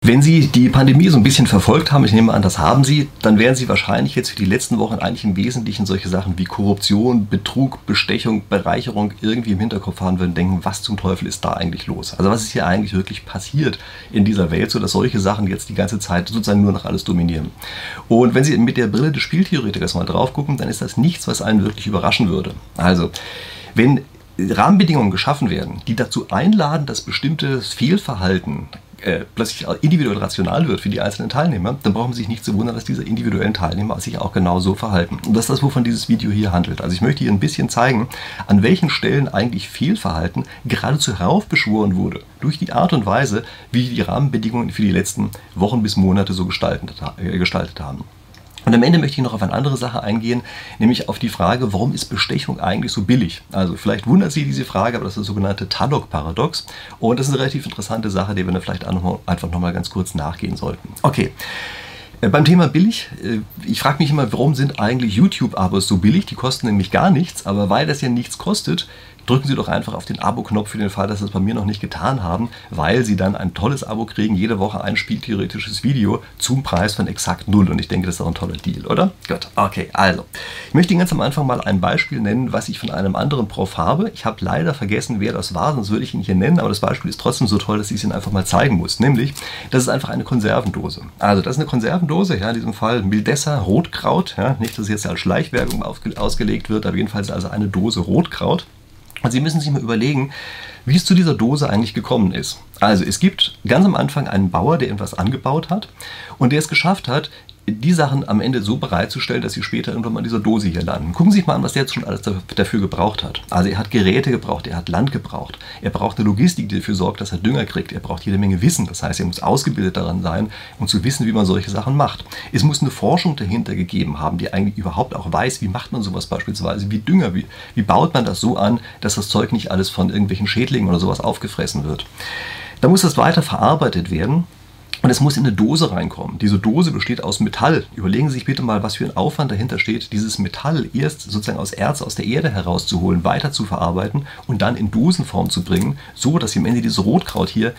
Wenn Sie die Pandemie so ein bisschen verfolgt haben, ich nehme an, das haben Sie, dann werden Sie wahrscheinlich jetzt für die letzten Wochen eigentlich im Wesentlichen solche Sachen wie Korruption, Betrug, Bestechung, Bereicherung irgendwie im Hinterkopf haben und denken, was zum Teufel ist da eigentlich los? Also was ist hier eigentlich wirklich passiert in dieser Welt, sodass solche Sachen jetzt die ganze Zeit sozusagen nur noch alles dominieren? Und wenn Sie mit der Brille des Spieltheoretikers mal drauf gucken, dann ist das nichts, was einen wirklich überraschen würde. Also, wenn Rahmenbedingungen geschaffen werden, die dazu einladen, dass bestimmtes Fehlverhalten plötzlich individuell rational wird für die einzelnen Teilnehmer, dann brauchen Sie sich nicht zu wundern, dass diese individuellen Teilnehmer sich auch genau so verhalten. Und das ist das, wovon dieses Video hier handelt. Also ich möchte hier ein bisschen zeigen, an welchen Stellen eigentlich Fehlverhalten geradezu heraufbeschworen wurde, durch die Art und Weise, wie die Rahmenbedingungen für die letzten Wochen bis Monate so gestaltet haben. Und am Ende möchte ich noch auf eine andere Sache eingehen, nämlich auf die Frage, warum ist Bestechung eigentlich so billig? Also vielleicht wundert Sie diese Frage, aber das ist das sogenannte Talog-Paradox. Und das ist eine relativ interessante Sache, der wir dann vielleicht einfach nochmal ganz kurz nachgehen sollten. Okay. Beim Thema billig, ich frage mich immer, warum sind eigentlich YouTube-Abos so billig? Die kosten nämlich gar nichts, aber weil das ja nichts kostet, drücken Sie doch einfach auf den Abo-Knopf für den Fall, dass Sie das bei mir noch nicht getan haben, weil Sie dann ein tolles Abo kriegen, jede Woche ein spieltheoretisches Video zum Preis von exakt 0. Und ich denke, das ist auch ein toller Deal, oder? Gut, okay, also. Ich möchte Ihnen ganz am Anfang mal ein Beispiel nennen, was ich von einem anderen Prof habe. Ich habe leider vergessen, wer das war, sonst würde ich ihn hier nennen, aber das Beispiel ist trotzdem so toll, dass ich es Ihnen einfach mal zeigen muss. Nämlich, das ist einfach eine Konservendose. Also, das ist eine Konservendose, ja, in diesem Fall Mildessa Rotkraut. Ja, nicht, dass es jetzt als Schleichwerbung ausgelegt wird, aber jedenfalls also eine Dose Rotkraut. Und Sie müssen sich mal überlegen, wie es zu dieser Dose eigentlich gekommen ist. Also es gibt ganz am Anfang einen Bauer, der irgendwas angebaut hat und der es geschafft hat, die Sachen am Ende so bereitzustellen, dass sie später irgendwann mal in dieser Dose hier landen. Gucken Sie sich mal an, was der jetzt schon alles dafür gebraucht hat. Also er hat Geräte gebraucht, er hat Land gebraucht, er braucht eine Logistik, die dafür sorgt, dass er Dünger kriegt, er braucht jede Menge Wissen, das heißt, er muss ausgebildet daran sein, um zu wissen, wie man solche Sachen macht. Es muss eine Forschung dahinter gegeben haben, die eigentlich überhaupt auch weiß, wie macht man sowas beispielsweise, wie Dünger, wie baut man das so an, dass das Zeug nicht alles von irgendwelchen Schädlingen oder sowas aufgefressen wird. Da muss das weiter verarbeitet werden. Und es muss in eine Dose reinkommen. Diese Dose besteht aus Metall. Überlegen Sie sich bitte mal, was für ein Aufwand dahinter steht, dieses Metall erst sozusagen aus Erz, aus der Erde herauszuholen, weiter zu verarbeiten und dann in Dosenform zu bringen, so dass Sie am Ende dieses Rotkraut hier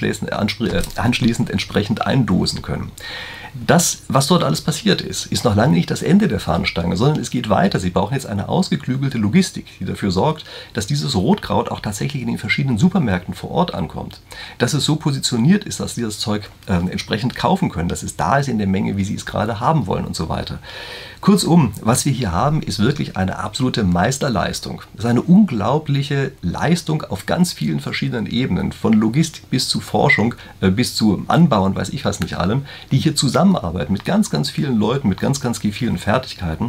anschließend entsprechend eindosen können. Das, was dort alles passiert ist noch lange nicht das Ende der Fahnenstange, sondern es geht weiter. Sie brauchen jetzt eine ausgeklügelte Logistik, die dafür sorgt, dass dieses Rotkraut auch tatsächlich in den verschiedenen Supermärkten vor Ort ankommt. Dass es so positioniert ist, dass Sie das Zeug entsprechend kaufen können, dass es da ist in der Menge, wie Sie es gerade haben wollen und so weiter. Kurzum, was wir hier haben, ist wirklich eine absolute Meisterleistung. Es ist eine unglaubliche Leistung auf ganz vielen verschiedenen Ebenen, von Logistik bis zu Forschung, bis zu Anbau und weiß ich was nicht allem, die hier zusammenarbeiten mit ganz, ganz vielen Leuten, mit ganz, ganz vielen Fertigkeiten.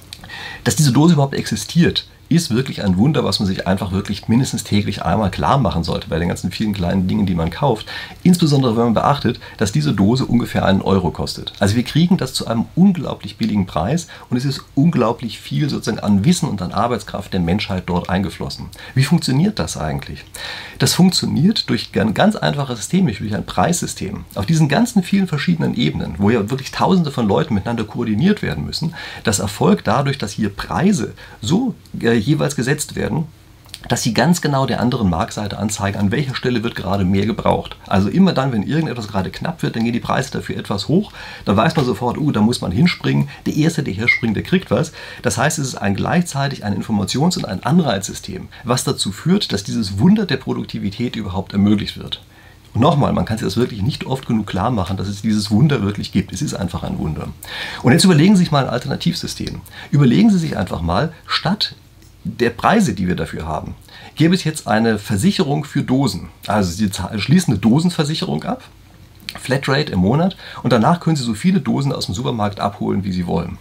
Dass diese Dose überhaupt existiert, ist wirklich ein Wunder, was man sich einfach wirklich mindestens täglich einmal klar machen sollte bei den ganzen vielen kleinen Dingen, die man kauft. Insbesondere, wenn man beachtet, dass diese Dose ungefähr 1 Euro kostet. Also wir kriegen das zu einem unglaublich billigen Preis und es ist unglaublich viel sozusagen an Wissen und an Arbeitskraft der Menschheit dort eingeflossen. Wie funktioniert das eigentlich? Das funktioniert durch ein ganz einfaches System, durch ein Preissystem. Auf diesen ganzen vielen verschiedenen Ebenen, wo ja wirklich Tausende von Leuten miteinander koordiniert werden müssen, das erfolgt dadurch, dass hier Preise so jeweils gesetzt werden, dass sie ganz genau der anderen Marktseite anzeigen, an welcher Stelle wird gerade mehr gebraucht. Also immer dann, wenn irgendetwas gerade knapp wird, dann gehen die Preise dafür etwas hoch. Da weiß man sofort, da muss man hinspringen. Der Erste, der hier springt, der kriegt was. Das heißt, es ist gleichzeitig ein Informations- und ein Anreizsystem, was dazu führt, dass dieses Wunder der Produktivität überhaupt ermöglicht wird. Und nochmal, man kann sich das wirklich nicht oft genug klar machen, dass es dieses Wunder wirklich gibt. Es ist einfach ein Wunder. Und jetzt überlegen Sie sich mal ein Alternativsystem. Überlegen Sie sich einfach mal, statt der Preise, die wir dafür haben, gäbe es jetzt eine Versicherung für Dosen. Also Sie schließen eine Dosenversicherung ab, Flatrate im Monat, und danach können Sie so viele Dosen aus dem Supermarkt abholen, wie Sie wollen.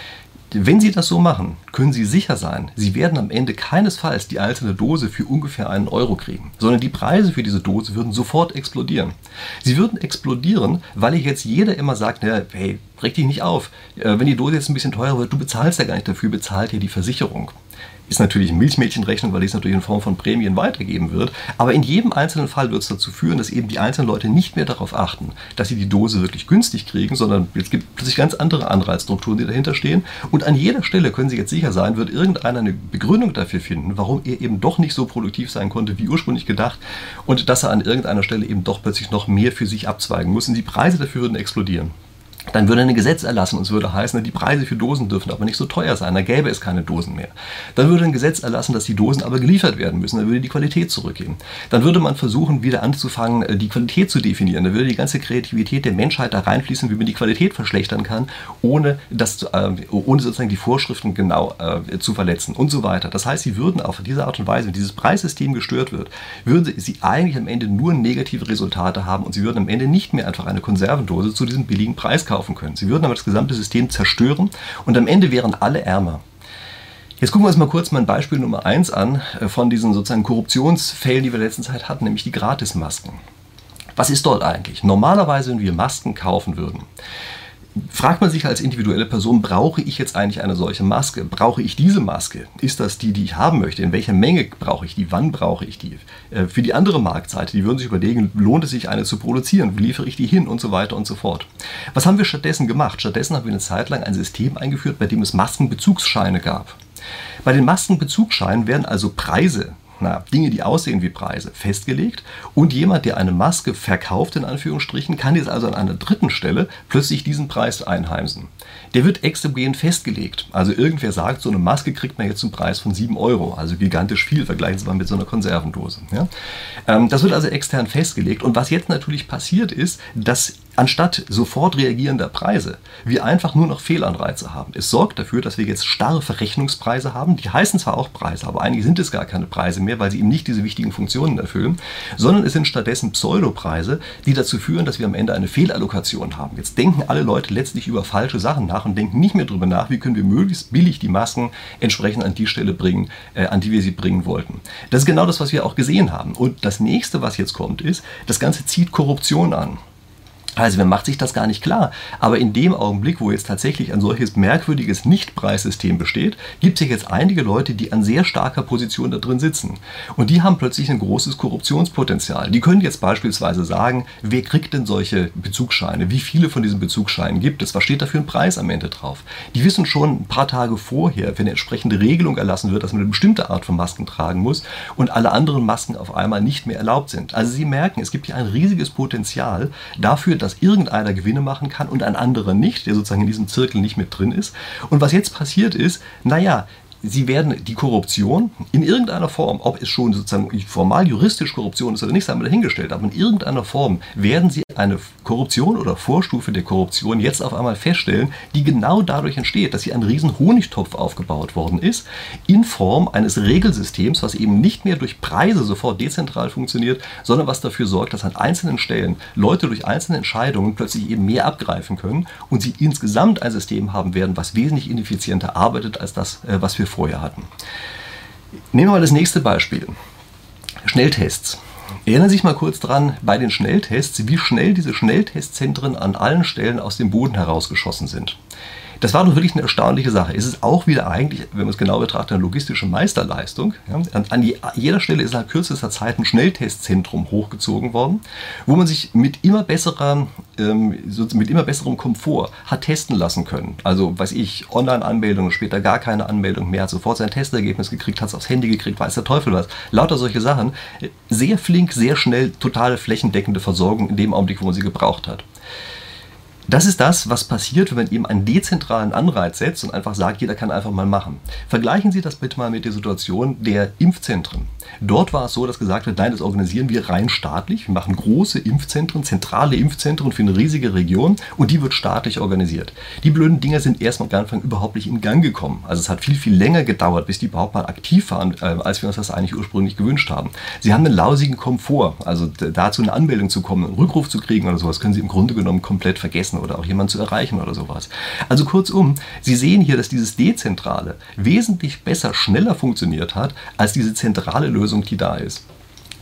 Wenn Sie das so machen, können Sie sicher sein, Sie werden am Ende keinesfalls die einzelne Dose für ungefähr 1 Euro kriegen, sondern die Preise für diese Dose würden sofort explodieren. Sie würden explodieren, weil jetzt jeder immer sagt, hey, reg dich nicht auf, wenn die Dose jetzt ein bisschen teurer wird, du bezahlst ja gar nicht dafür, bezahlt ja die Versicherung. ist natürlich eine Milchmädchenrechnung, weil die es natürlich in Form von Prämien weitergeben wird. Aber in jedem einzelnen Fall wird es dazu führen, dass eben die einzelnen Leute nicht mehr darauf achten, dass sie die Dose wirklich günstig kriegen, sondern es gibt plötzlich ganz andere Anreizstrukturen, die dahinter stehen. Und an jeder Stelle, können Sie jetzt sicher sein, wird irgendeiner eine Begründung dafür finden, warum er eben doch nicht so produktiv sein konnte, wie ursprünglich gedacht. Und dass er an irgendeiner Stelle eben doch plötzlich noch mehr für sich abzweigen muss. Und die Preise dafür würden explodieren. Dann würde ein Gesetz erlassen und es würde heißen, die Preise für Dosen dürfen aber nicht so teuer sein, da gäbe es keine Dosen mehr. Dann würde ein Gesetz erlassen, dass die Dosen aber geliefert werden müssen, dann würde die Qualität zurückgehen. Dann würde man versuchen, wieder anzufangen, die Qualität zu definieren. Da würde die ganze Kreativität der Menschheit da reinfließen, wie man die Qualität verschlechtern kann, ohne sozusagen die Vorschriften genau zu verletzen und so weiter. Das heißt, sie würden auf diese Art und Weise, wenn dieses Preissystem gestört wird, würden sie eigentlich am Ende nur negative Resultate haben und sie würden am Ende nicht mehr einfach eine Konservendose zu diesem billigen Preis kaufen können. Sie würden aber das gesamte System zerstören und am Ende wären alle ärmer. Jetzt gucken wir uns mal kurz mein Beispiel Nummer 1 an von diesen sozusagen Korruptionsfällen, die wir in der letzten Zeit hatten, nämlich die Gratismasken. Was ist dort eigentlich? Normalerweise, wenn wir Masken kaufen würden, fragt man sich als individuelle Person, brauche ich jetzt eigentlich eine solche Maske? Brauche ich diese Maske? Ist das die, die ich haben möchte? In welcher Menge brauche ich die? Wann brauche ich die? Für die andere Marktseite, die würden sich überlegen, lohnt es sich, eine zu produzieren? Wie liefere ich die hin? Und so weiter und so fort. Was haben wir stattdessen gemacht? Stattdessen haben wir eine Zeit lang ein System eingeführt, bei dem es Maskenbezugsscheine gab. Bei den Maskenbezugsscheinen werden also Preise, Dinge, die aussehen wie Preise, festgelegt und jemand, der eine Maske verkauft, in Anführungsstrichen, kann jetzt also an einer dritten Stelle plötzlich diesen Preis einheimsen. Der wird exogen festgelegt. Also irgendwer sagt, so eine Maske kriegt man jetzt zum Preis von 7 Euro, also gigantisch viel, vergleichen Sie mal mit so einer Konservendose. Ja? Das wird also extern festgelegt und was jetzt natürlich passiert ist, dass anstatt sofort reagierender Preise wir einfach nur noch Fehlanreize haben. Es sorgt dafür, dass wir jetzt starre Verrechnungspreise haben, die heißen zwar auch Preise, aber einige sind es gar keine Preise mehr, weil sie eben nicht diese wichtigen Funktionen erfüllen, sondern es sind stattdessen Pseudopreise, die dazu führen, dass wir am Ende eine Fehlallokation haben. Jetzt denken alle Leute letztlich über falsche Sachen nach und denken nicht mehr darüber nach, wie können wir möglichst billig die Masken entsprechend an die Stelle bringen, an die wir sie bringen wollten. Das ist genau das, was wir auch gesehen haben. Und das nächste, was jetzt kommt, ist, das Ganze zieht Korruption an. Also man macht sich das gar nicht klar, aber in dem Augenblick, wo jetzt tatsächlich ein solches merkwürdiges Nichtpreissystem besteht, gibt es jetzt einige Leute, die an sehr starker Position da drin sitzen. Und die haben plötzlich ein großes Korruptionspotenzial. Die können jetzt beispielsweise sagen, wer kriegt denn solche Bezugsscheine? Wie viele von diesen Bezugsscheinen gibt es? Was steht da für ein Preis am Ende drauf? Die wissen schon ein paar Tage vorher, wenn eine entsprechende Regelung erlassen wird, dass man eine bestimmte Art von Masken tragen muss und alle anderen Masken auf einmal nicht mehr erlaubt sind. Also Sie merken, es gibt hier ein riesiges Potenzial dafür, dass irgendeiner Gewinne machen kann und ein anderer nicht, der sozusagen in diesem Zirkel nicht mit drin ist. Und was jetzt passiert ist, sie werden die Korruption in irgendeiner Form, ob es schon sozusagen formal juristisch Korruption ist oder nicht, sei mal dahingestellt, aber in irgendeiner Form werden sie eine Korruption oder Vorstufe der Korruption jetzt auf einmal feststellen, die genau dadurch entsteht, dass hier ein riesen Honigtopf aufgebaut worden ist, in Form eines Regelsystems, was eben nicht mehr durch Preise sofort dezentral funktioniert, sondern was dafür sorgt, dass an einzelnen Stellen Leute durch einzelne Entscheidungen plötzlich eben mehr abgreifen können und sie insgesamt ein System haben werden, was wesentlich ineffizienter arbeitet als das, was wir vorher hatten. Nehmen wir mal das nächste Beispiel. Schnelltests. Erinnern Sie sich mal kurz dran, bei den Schnelltests, wie schnell diese Schnelltestzentren an allen Stellen aus dem Boden herausgeschossen sind. Das war doch wirklich eine erstaunliche Sache. Es ist auch wieder eigentlich, wenn man es genau betrachtet, eine logistische Meisterleistung. Ja, an jeder Stelle ist nach kürzester Zeit ein Schnelltestzentrum hochgezogen worden, wo man sich mit immer besserem Komfort hat testen lassen können. Also, weiß ich, Online-Anmeldungen, später gar keine Anmeldung mehr, hat sofort sein Testergebnis gekriegt, hat es aufs Handy gekriegt, weiß der Teufel was. Lauter solche Sachen. Sehr flink, sehr schnell, totale flächendeckende Versorgung in dem Augenblick, wo man sie gebraucht hat. Das ist das, was passiert, wenn man eben einen dezentralen Anreiz setzt und einfach sagt, jeder kann einfach mal machen. Vergleichen Sie das bitte mal mit der Situation der Impfzentren. Dort war es so, dass gesagt wird, nein, das organisieren wir rein staatlich. Wir machen große Impfzentren, zentrale Impfzentren für eine riesige Region und die wird staatlich organisiert. Die blöden Dinger sind erstmal am Anfang überhaupt nicht in Gang gekommen. Also es hat viel, viel länger gedauert, bis die überhaupt mal aktiv waren, als wir uns das eigentlich ursprünglich gewünscht haben. Sie haben einen lausigen Komfort, also dazu eine Anmeldung zu kommen, einen Rückruf zu kriegen oder sowas, können Sie im Grunde genommen komplett vergessen oder auch jemanden zu erreichen oder sowas. Also kurzum, Sie sehen hier, dass dieses Dezentrale wesentlich besser, schneller funktioniert hat, als diese zentrale Lösung, die da ist.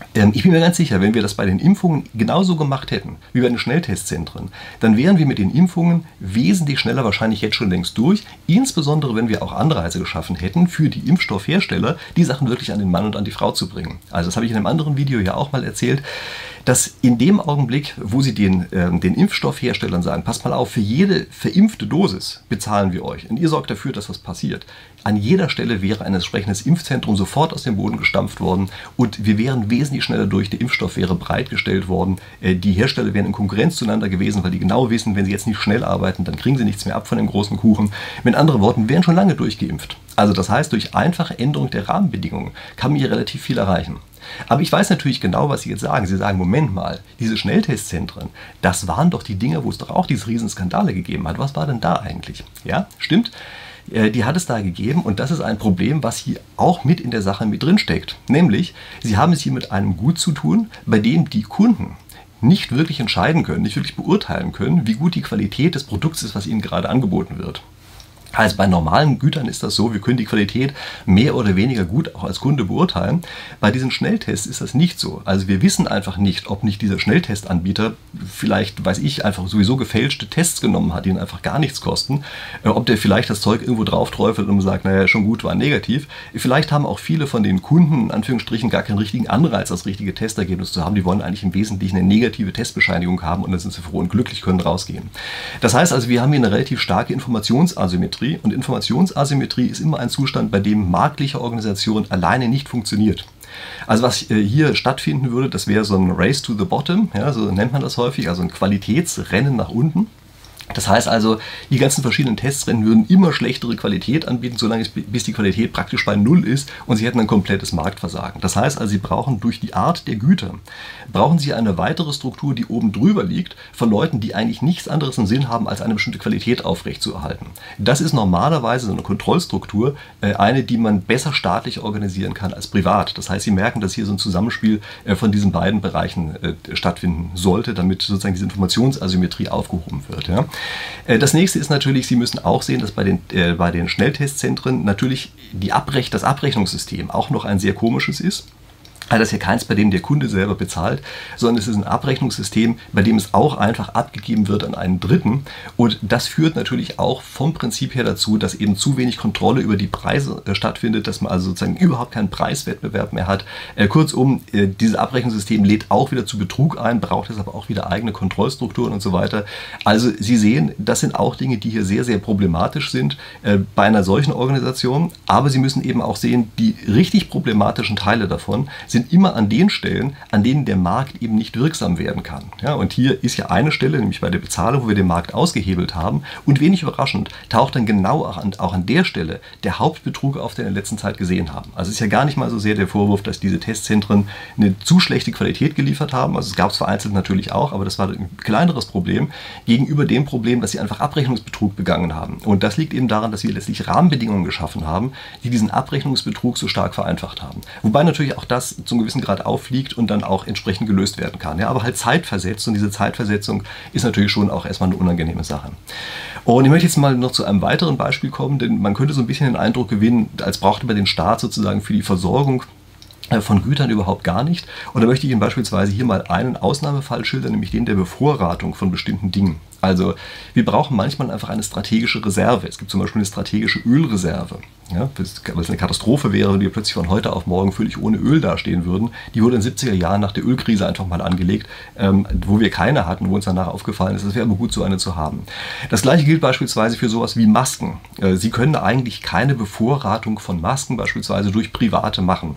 Ich bin mir ganz sicher, wenn wir das bei den Impfungen genauso gemacht hätten, wie bei den Schnelltestzentren, dann wären wir mit den Impfungen wesentlich schneller wahrscheinlich jetzt schon längst durch, insbesondere wenn wir auch Anreize geschaffen hätten, für die Impfstoffhersteller, die Sachen wirklich an den Mann und an die Frau zu bringen. Also das habe ich in einem anderen Video ja auch mal erzählt, dass in dem Augenblick, wo sie den Impfstoffherstellern sagen, passt mal auf, für jede verimpfte Dosis bezahlen wir euch und ihr sorgt dafür, dass das passiert. An jeder Stelle wäre ein entsprechendes Impfzentrum sofort aus dem Boden gestampft worden und wir wären wesentlich schneller durch, der Impfstoff wäre bereitgestellt worden. Die Hersteller wären in Konkurrenz zueinander gewesen, weil die genau wissen, wenn sie jetzt nicht schnell arbeiten, dann kriegen sie nichts mehr ab von dem großen Kuchen. Mit anderen Worten, wären schon lange durchgeimpft. Also das heißt, durch einfache Änderung der Rahmenbedingungen kann man hier relativ viel erreichen. Aber ich weiß natürlich genau, was Sie jetzt sagen. Sie sagen, Moment mal, diese Schnelltestzentren, das waren doch die Dinge, wo es doch auch diese Riesenskandale gegeben hat. Was war denn da eigentlich? Ja, stimmt. Die hat es da gegeben und das ist ein Problem, was hier auch mit in der Sache mit drin steckt. Nämlich, Sie haben es hier mit einem Gut zu tun, bei dem die Kunden nicht wirklich entscheiden können, nicht wirklich beurteilen können, wie gut die Qualität des Produkts ist, was ihnen gerade angeboten wird. Also bei normalen Gütern ist das so, wir können die Qualität mehr oder weniger gut auch als Kunde beurteilen. Bei diesen Schnelltests ist das nicht so. Also wir wissen einfach nicht, ob nicht dieser Schnelltestanbieter vielleicht, weiß ich, einfach sowieso gefälschte Tests genommen hat, die ihn einfach gar nichts kosten. Ob der vielleicht das Zeug irgendwo drauf träufelt und sagt, naja, schon gut, war negativ. Vielleicht haben auch viele von den Kunden, in Anführungsstrichen, gar keinen richtigen Anreiz, das richtige Testergebnis zu haben. Die wollen eigentlich im Wesentlichen eine negative Testbescheinigung haben und dann sind sie froh und glücklich, können rausgehen. Das heißt also, wir haben hier eine relativ starke Informationsasymmetrie. Und Informationsasymmetrie ist immer ein Zustand, bei dem marktliche Organisation alleine nicht funktioniert. Also was hier stattfinden würde, das wäre so ein Race to the Bottom, ja, so nennt man das häufig, also ein Qualitätsrennen nach unten. Das heißt also, die ganzen verschiedenen Testrennen würden immer schlechtere Qualität anbieten, solange bis die Qualität praktisch bei Null ist und sie hätten ein komplettes Marktversagen. Das heißt also, sie brauchen durch die Art der Güter, brauchen sie eine weitere Struktur, die oben drüber liegt, von Leuten, die eigentlich nichts anderes im Sinn haben, als eine bestimmte Qualität aufrechtzuerhalten. Das ist normalerweise so eine Kontrollstruktur, eine, die man besser staatlich organisieren kann als privat. Das heißt, Sie merken, dass hier so ein Zusammenspiel von diesen beiden Bereichen stattfinden sollte, damit sozusagen diese Informationsasymmetrie aufgehoben wird. Ja. Das nächste ist natürlich, Sie müssen auch sehen, dass bei den Schnelltestzentren natürlich das Abrechnungssystem auch noch ein sehr komisches ist. Also das ist ja keins, bei dem der Kunde selber bezahlt, sondern es ist ein Abrechnungssystem, bei dem es auch einfach abgegeben wird an einen Dritten. Und das führt natürlich auch vom Prinzip her dazu, dass eben zu wenig Kontrolle über die Preise stattfindet, dass man also sozusagen überhaupt keinen Preiswettbewerb mehr hat. Kurzum, dieses Abrechnungssystem lädt auch wieder zu Betrug ein, braucht es aber auch wieder eigene Kontrollstrukturen und so weiter. Also Sie sehen, das sind auch Dinge, die hier sehr, sehr problematisch sind bei einer solchen Organisation. Aber Sie müssen eben auch sehen, die richtig problematischen Teile davon sind immer an den Stellen, an denen der Markt eben nicht wirksam werden kann. Ja, und hier ist ja eine Stelle, nämlich bei der Bezahlung, wo wir den Markt ausgehebelt haben. Und wenig überraschend taucht dann genau auch an der Stelle der Hauptbetrug auf, den wir in der letzten Zeit gesehen haben. Also es ist ja gar nicht mal so sehr der Vorwurf, dass diese Testzentren eine zu schlechte Qualität geliefert haben. Also es gab es vereinzelt natürlich auch, aber das war ein kleineres Problem gegenüber dem Problem, dass sie einfach Abrechnungsbetrug begangen haben. Und das liegt eben daran, dass wir letztlich Rahmenbedingungen geschaffen haben, die diesen Abrechnungsbetrug so stark vereinfacht haben. Wobei natürlich auch das zum gewissen Grad auffliegt und dann auch entsprechend gelöst werden kann. Ja, aber halt zeitversetzt und diese Zeitversetzung ist natürlich schon auch erstmal eine unangenehme Sache. Und ich möchte jetzt mal noch zu einem weiteren Beispiel kommen, denn man könnte so ein bisschen den Eindruck gewinnen, als brauchte man den Staat sozusagen für die Versorgung von Gütern überhaupt gar nicht. Und da möchte ich Ihnen beispielsweise hier mal einen Ausnahmefall schildern, nämlich den der Bevorratung von bestimmten Dingen. Also wir brauchen manchmal einfach eine strategische Reserve. Es gibt zum Beispiel eine strategische Ölreserve. Ja, weil es eine Katastrophe wäre, wenn wir plötzlich von heute auf morgen völlig ohne Öl dastehen würden. Die wurde in den 70er Jahren nach der Ölkrise einfach mal angelegt, wo wir keine hatten, wo uns danach aufgefallen ist, es wäre aber gut, so eine zu haben. Das gleiche gilt beispielsweise für sowas wie Masken. Sie können eigentlich keine Bevorratung von Masken beispielsweise durch Private machen.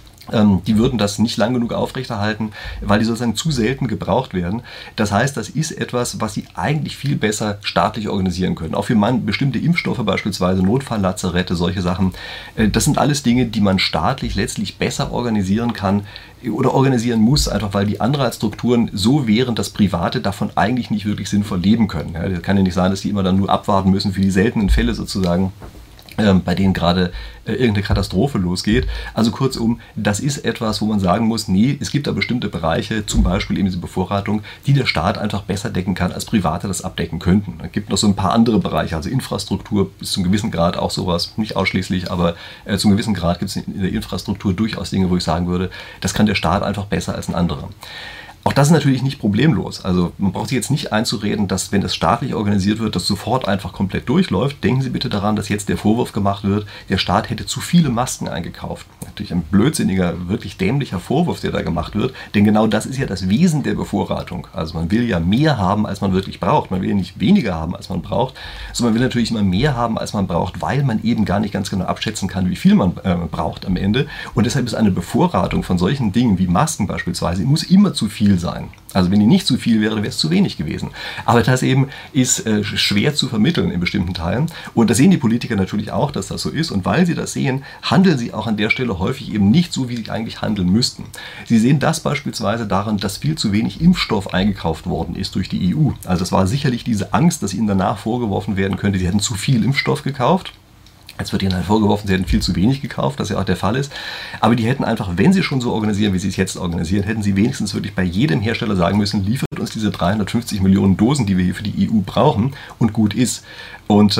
Die würden das nicht lang genug aufrechterhalten, weil die sozusagen zu selten gebraucht werden. Das heißt, das ist etwas, was sie eigentlich viel besser staatlich organisieren können. Auch für bestimmte Impfstoffe beispielsweise, Notfalllazarette, solche Sachen. Das sind alles Dinge, die man staatlich letztlich besser organisieren kann oder organisieren muss, einfach weil die Anreizstrukturen so wären, dass Private davon eigentlich nicht wirklich sinnvoll leben können. Ja, das kann ja nicht sein, dass die immer dann nur abwarten müssen für die seltenen Fälle sozusagen, bei denen gerade irgendeine Katastrophe losgeht. Also kurzum, das ist etwas, wo man sagen muss, nee, es gibt da bestimmte Bereiche, zum Beispiel eben diese Bevorratung, die der Staat einfach besser decken kann, als Private das abdecken könnten. Es gibt noch so ein paar andere Bereiche, also Infrastruktur bis zum gewissen Grad auch sowas, nicht ausschließlich, aber zum gewissen Grad gibt es in der Infrastruktur durchaus Dinge, wo ich sagen würde, das kann der Staat einfach besser als ein anderer. Auch das ist natürlich nicht problemlos. Also man braucht sich jetzt nicht einzureden, dass, wenn das staatlich organisiert wird, das sofort einfach komplett durchläuft. Denken Sie bitte daran, dass jetzt der Vorwurf gemacht wird, der Staat hätte zu viele Masken eingekauft. Natürlich ein blödsinniger, wirklich dämlicher Vorwurf, der da gemacht wird. Denn genau das ist ja das Wesen der Bevorratung. Also man will ja mehr haben, als man wirklich braucht. Man will ja nicht weniger haben, als man braucht, sondern man will natürlich immer mehr haben, als man braucht, weil man eben gar nicht ganz genau abschätzen kann, wie viel man braucht am Ende. Und deshalb ist eine Bevorratung von solchen Dingen wie Masken beispielsweise, muss immer zu viel sein. Also wenn die nicht zu viel wäre, wäre es zu wenig gewesen. Aber das eben ist schwer zu vermitteln in bestimmten Teilen. Und das sehen die Politiker natürlich auch, dass das so ist. Und weil sie das sehen, handeln sie auch an der Stelle häufig eben nicht so, wie sie eigentlich handeln müssten. Sie sehen das beispielsweise daran, dass viel zu wenig Impfstoff eingekauft worden ist durch die EU. Also das war sicherlich diese Angst, dass ihnen danach vorgeworfen werden könnte, sie hätten zu viel Impfstoff gekauft. Jetzt wird ihnen halt vorgeworfen, sie hätten viel zu wenig gekauft, was ja auch der Fall ist. Aber die hätten einfach, wenn sie schon so organisieren, wie sie es jetzt organisieren, hätten sie wenigstens wirklich bei jedem Hersteller sagen müssen, liefert uns diese 350 Millionen Dosen, die wir hier für die EU brauchen, und gut ist. Und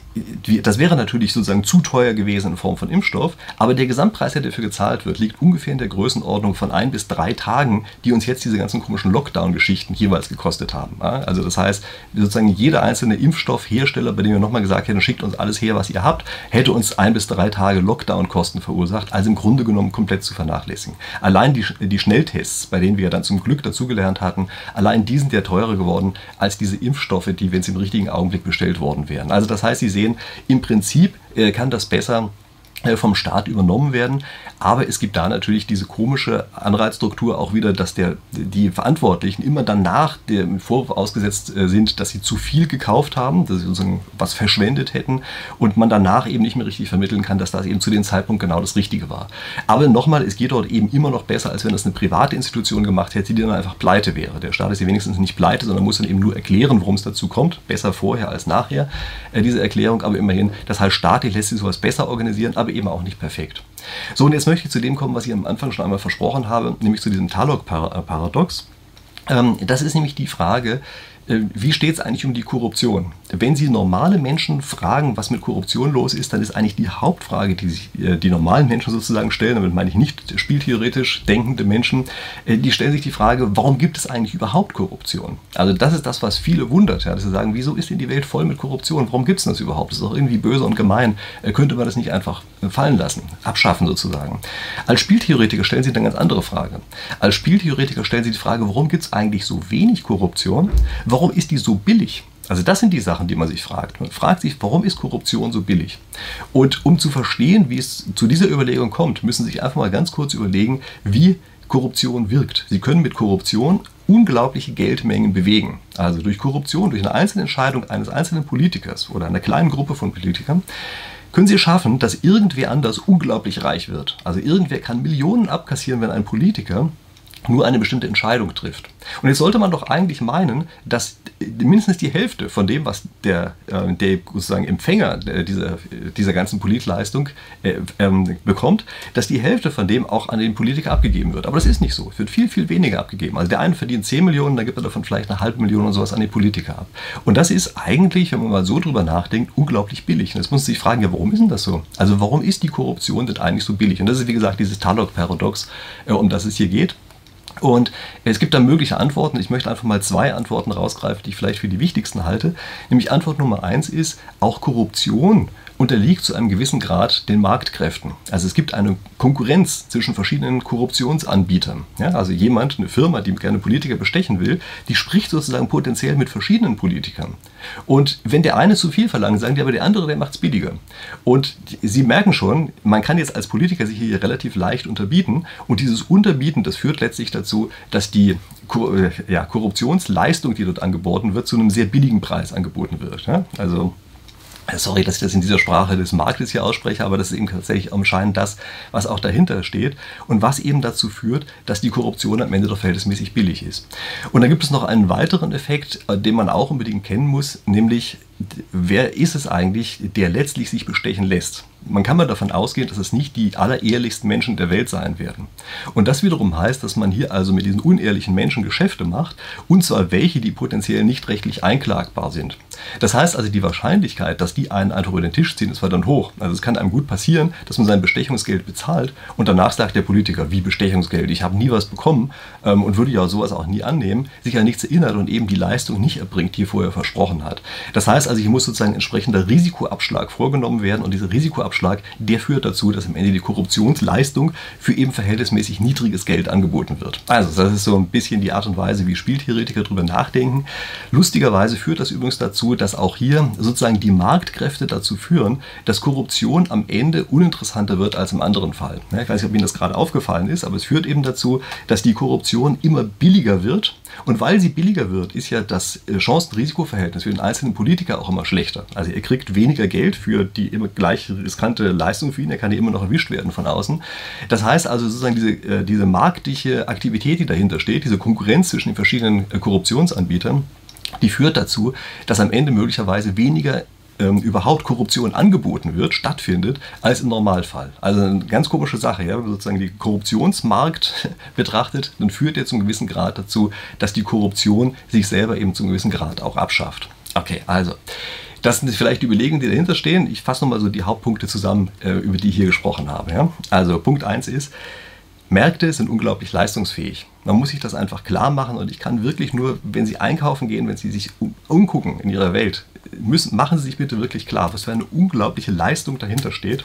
das wäre natürlich sozusagen zu teuer gewesen in Form von Impfstoff, aber der Gesamtpreis, der dafür gezahlt wird, liegt ungefähr in der Größenordnung von 1 bis 3 Tagen, die uns jetzt diese ganzen komischen Lockdown-Geschichten jeweils gekostet haben. Also das heißt, sozusagen jeder einzelne Impfstoffhersteller, bei dem wir nochmal gesagt hätten, schickt uns alles her, was ihr habt, hätte uns 1 bis 3 Tage Lockdown-Kosten verursacht, also im Grunde genommen komplett zu vernachlässigen. Allein die Schnelltests, bei denen wir dann zum Glück dazugelernt hatten, allein die sind ja teurer geworden als diese Impfstoffe, die, wenn sie im richtigen Augenblick bestellt worden wären. Also das heißt, Sie sehen, im Prinzip kann das besser vom Staat übernommen werden, aber es gibt da natürlich diese komische Anreizstruktur auch wieder, dass die Verantwortlichen immer dann nach dem Vorwurf ausgesetzt sind, dass sie zu viel gekauft haben, dass sie sozusagen was verschwendet hätten und man danach eben nicht mehr richtig vermitteln kann, dass das eben zu dem Zeitpunkt genau das Richtige war. Aber nochmal, es geht dort eben immer noch besser, als wenn das eine private Institution gemacht hätte, die dann einfach pleite wäre. Der Staat ist ja wenigstens nicht pleite, sondern muss dann eben nur erklären, warum es dazu kommt. Besser vorher als nachher, diese Erklärung, aber immerhin, das heißt, staatlich lässt sich sowas besser organisieren, aber eben auch nicht perfekt. So, und jetzt möchte ich zu dem kommen, was ich am Anfang schon einmal versprochen habe, nämlich zu diesem Tarlok-Paradox. Das ist nämlich die Frage, wie steht es eigentlich um die Korruption? Wenn Sie normale Menschen fragen, was mit Korruption los ist, dann ist eigentlich die Hauptfrage, die sich die normalen Menschen sozusagen stellen, damit meine ich nicht spieltheoretisch denkende Menschen, die stellen sich die Frage, warum gibt es eigentlich überhaupt Korruption? Also das ist das, was viele wundert, ja, dass sie sagen, wieso ist denn die Welt voll mit Korruption? Warum gibt es das überhaupt? Das ist doch irgendwie böse und gemein. Könnte man das nicht einfach fallen lassen, abschaffen sozusagen? Als Spieltheoretiker stellen Sie dann eine ganz andere Frage. Als Spieltheoretiker stellen Sie die Frage, warum gibt es eigentlich so wenig Korruption? Warum ist die so billig? Also das sind die Sachen, die man sich fragt. Man fragt sich, warum ist Korruption so billig? Und um zu verstehen, wie es zu dieser Überlegung kommt, müssen Sie sich einfach mal ganz kurz überlegen, wie Korruption wirkt. Sie können mit Korruption unglaubliche Geldmengen bewegen. Also durch Korruption, durch eine einzelne Entscheidung eines einzelnen Politikers oder einer kleinen Gruppe von Politikern, können Sie schaffen, dass irgendwer anders unglaublich reich wird. Also irgendwer kann Millionen abkassieren, wenn ein Politiker nur eine bestimmte Entscheidung trifft. Und jetzt sollte man doch eigentlich meinen, dass mindestens die Hälfte von dem, was der sozusagen Empfänger dieser ganzen Politleistung bekommt, dass die Hälfte von dem auch an den Politiker abgegeben wird. Aber das ist nicht so. Es wird viel, viel weniger abgegeben. Also der eine verdient 10 Millionen, dann gibt er davon vielleicht 500.000 oder sowas an den Politiker ab. Und das ist eigentlich, wenn man mal so drüber nachdenkt, unglaublich billig. Und jetzt muss man sich fragen, ja, warum ist denn das so? Also warum ist die Korruption denn eigentlich so billig? Und das ist, wie gesagt, dieses Tarlok-Paradox, um das es hier geht. Und es gibt da mögliche Antworten. Ich möchte einfach mal 2 Antworten rausgreifen, die ich vielleicht für die wichtigsten halte. Nämlich Antwort Nummer 1 ist, auch Korruption unterliegt zu einem gewissen Grad den Marktkräften. Also es gibt eine Konkurrenz zwischen verschiedenen Korruptionsanbietern. Ja, also eine Firma, die gerne Politiker bestechen will, die spricht sozusagen potenziell mit verschiedenen Politikern. Und wenn der eine zu viel verlangt, sagen die, aber der andere, der macht es billiger. Und Sie merken schon, man kann jetzt als Politiker sich hier relativ leicht unterbieten. Und dieses Unterbieten, das führt letztlich dazu, dass die Korruptionsleistung, die dort angeboten wird, zu einem sehr billigen Preis angeboten wird. Ja? Also Sorry, dass ich das in dieser Sprache des Marktes hier ausspreche, aber das ist eben tatsächlich anscheinend das, was auch dahinter steht und was eben dazu führt, dass die Korruption am Ende doch verhältnismäßig billig ist. Und dann gibt es noch einen weiteren Effekt, den man auch unbedingt kennen muss, nämlich wer ist es eigentlich, der letztlich sich bestechen lässt? Man kann mal davon ausgehen, dass es nicht die allerehrlichsten Menschen der Welt sein werden. Und das wiederum heißt, dass man hier also mit diesen unehrlichen Menschen Geschäfte macht, und zwar welche, die potenziell nicht rechtlich einklagbar sind. Das heißt also, die Wahrscheinlichkeit, dass die einen einfach über den Tisch ziehen, ist verdammt hoch. Also es kann einem gut passieren, dass man sein Bestechungsgeld bezahlt und danach sagt der Politiker, wie Bestechungsgeld, ich habe nie was bekommen und würde ja sowas auch nie annehmen, sich an nichts erinnert und eben die Leistung nicht erbringt, die er vorher versprochen hat. Das heißt also, hier muss sozusagen entsprechender Risikoabschlag vorgenommen werden, und dieser Risikoabschlag, der führt dazu, dass am Ende die Korruptionsleistung für eben verhältnismäßig niedriges Geld angeboten wird. Also das ist so ein bisschen die Art und Weise, wie Spieltheoretiker darüber nachdenken. Lustigerweise führt das übrigens dazu, dass auch hier sozusagen die Marktkräfte dazu führen, dass Korruption am Ende uninteressanter wird als im anderen Fall. Ich weiß nicht, ob Ihnen das gerade aufgefallen ist, aber es führt eben dazu, dass die Korruption immer billiger wird. Und weil sie billiger wird, ist ja das Chancen-Risiko-Verhältnis für den einzelnen Politiker auch immer schlechter. Also er kriegt weniger Geld für die immer gleich riskante Leistung für ihn, er kann ja immer noch erwischt werden von außen. Das heißt also sozusagen diese marktliche Aktivität, die dahinter steht, diese Konkurrenz zwischen den verschiedenen Korruptionsanbietern, die führt dazu, dass am Ende möglicherweise weniger überhaupt Korruption angeboten wird, stattfindet, als im Normalfall. Also eine ganz komische Sache, ja? Wenn man sozusagen den Korruptionsmarkt betrachtet, dann führt er zu einem gewissen Grad dazu, dass die Korruption sich selber eben zu einem gewissen Grad auch abschafft. Okay, also das sind vielleicht die Überlegungen, die dahinter stehen. Ich fasse nochmal so die Hauptpunkte zusammen, über die ich hier gesprochen habe. Ja? Also Punkt 1 ist, Märkte sind unglaublich leistungsfähig. Man muss sich das einfach klar machen, und ich kann wirklich nur, wenn Sie einkaufen gehen, wenn Sie sich umgucken in Ihrer Welt, machen Sie sich bitte wirklich klar, was für eine unglaubliche Leistung dahinter steht,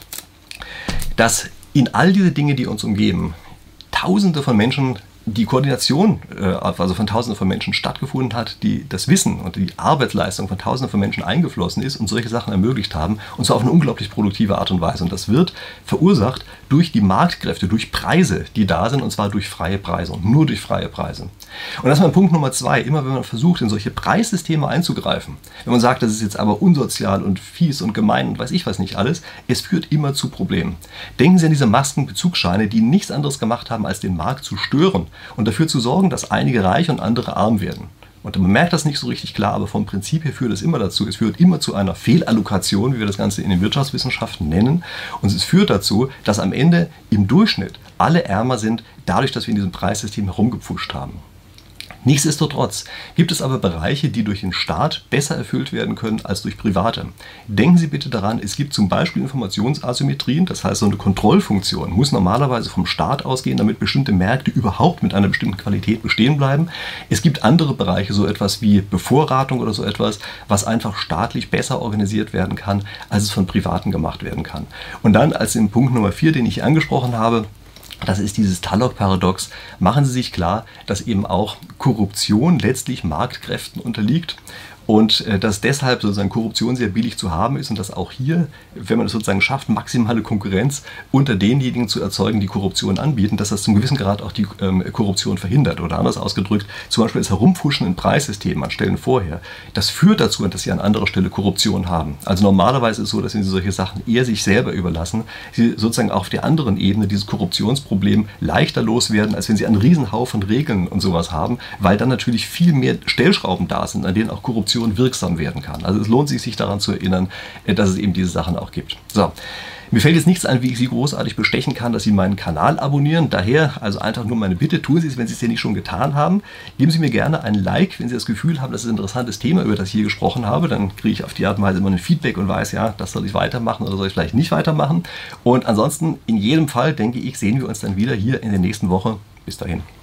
dass in all diese Dinge, die uns umgeben, Tausende von Menschen, die Koordination also von Tausenden von Menschen stattgefunden hat, die das Wissen und die Arbeitsleistung von Tausenden von Menschen eingeflossen ist und solche Sachen ermöglicht haben, und zwar auf eine unglaublich produktive Art und Weise. Und das wird verursacht durch die Marktkräfte, durch Preise, die da sind, und zwar durch freie Preise und nur durch freie Preise. Und das ist mein Punkt Nummer 2. Immer wenn man versucht, in solche Preissysteme einzugreifen, wenn man sagt, das ist jetzt aber unsozial und fies und gemein und weiß ich was nicht alles, es führt immer zu Problemen. Denken Sie an diese Maskenbezugsscheine, die nichts anderes gemacht haben, als den Markt zu stören und dafür zu sorgen, dass einige reich und andere arm werden. Und man merkt das nicht so richtig klar, aber vom Prinzip her führt es immer dazu. Es führt immer zu einer Fehlallokation, wie wir das Ganze in den Wirtschaftswissenschaften nennen. Und es führt dazu, dass am Ende im Durchschnitt alle ärmer sind, dadurch, dass wir in diesem Preissystem herumgepfuscht haben. Nichtsdestotrotz gibt es aber Bereiche, die durch den Staat besser erfüllt werden können als durch Private. Denken Sie bitte daran, es gibt zum Beispiel Informationsasymmetrien, das heißt, so eine Kontrollfunktion muss normalerweise vom Staat ausgehen, damit bestimmte Märkte überhaupt mit einer bestimmten Qualität bestehen bleiben. Es gibt andere Bereiche, so etwas wie Bevorratung oder so etwas, was einfach staatlich besser organisiert werden kann, als es von Privaten gemacht werden kann. Und dann als im Punkt Nummer 4, den ich angesprochen habe, das ist dieses Talog-Paradox. Machen Sie sich klar, dass eben auch Korruption letztlich Marktkräften unterliegt und dass deshalb sozusagen Korruption sehr billig zu haben ist und dass auch hier, wenn man es sozusagen schafft, maximale Konkurrenz unter denjenigen zu erzeugen, die Korruption anbieten, dass das zum gewissen Grad auch die Korruption verhindert. Oder anders ausgedrückt, zum Beispiel das Herumfuschen in Preissystemen an Stellen vorher, das führt dazu, dass Sie an anderer Stelle Korruption haben. Also normalerweise ist es so, dass Sie solche Sachen eher sich selber überlassen, Sie sozusagen auf der anderen Ebene dieses Korruptionsproblem leichter loswerden, als wenn Sie einen Riesenhaufen Regeln und sowas haben, weil dann natürlich viel mehr Stellschrauben da sind, an denen auch Korruption wirksam werden kann. Also es lohnt sich daran zu erinnern, dass es eben diese Sachen auch gibt. So. Mir fällt jetzt nichts ein, wie ich Sie großartig bestechen kann, dass Sie meinen Kanal abonnieren. Daher also einfach nur meine Bitte, tun Sie es, wenn Sie es ja nicht schon getan haben. Geben Sie mir gerne ein Like, wenn Sie das Gefühl haben, das ist ein interessantes Thema, über das ich hier gesprochen habe. Dann kriege ich auf die Art und Weise immer ein Feedback und weiß, ja, das soll ich weitermachen oder soll ich vielleicht nicht weitermachen. Und ansonsten, in jedem Fall, denke ich, sehen wir uns dann wieder hier in der nächsten Woche. Bis dahin.